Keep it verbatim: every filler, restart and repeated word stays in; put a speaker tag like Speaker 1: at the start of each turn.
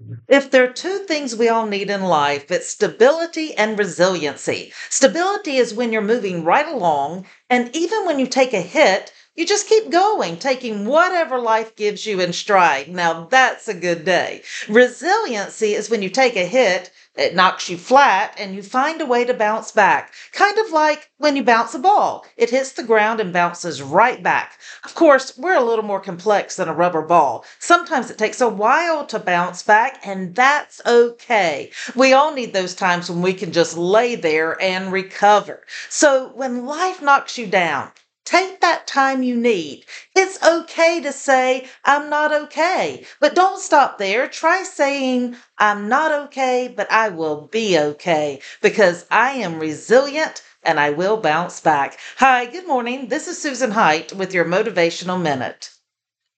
Speaker 1: If there are two things we all need in life, it's stability and resiliency. Stability is when you're moving right along, and even when you take a hit, you just keep going, taking whatever life gives you in stride. Now, that's a good day. Resiliency is when you take a hit, it knocks you flat, and you find a way to bounce back. Kind of like when you bounce a ball, it hits the ground and bounces right back. Of course, we're a little more complex than a rubber ball. Sometimes it takes a while to bounce back, and that's okay. We all need those times when we can just lay there and recover. So when life knocks you down, take that time you need. It's okay to say, I'm not okay. But don't stop there. Try saying, I'm not okay, but I will be okay because I am resilient and I will bounce back. Hi, good morning. This is Susan Height with your Motivational Minute.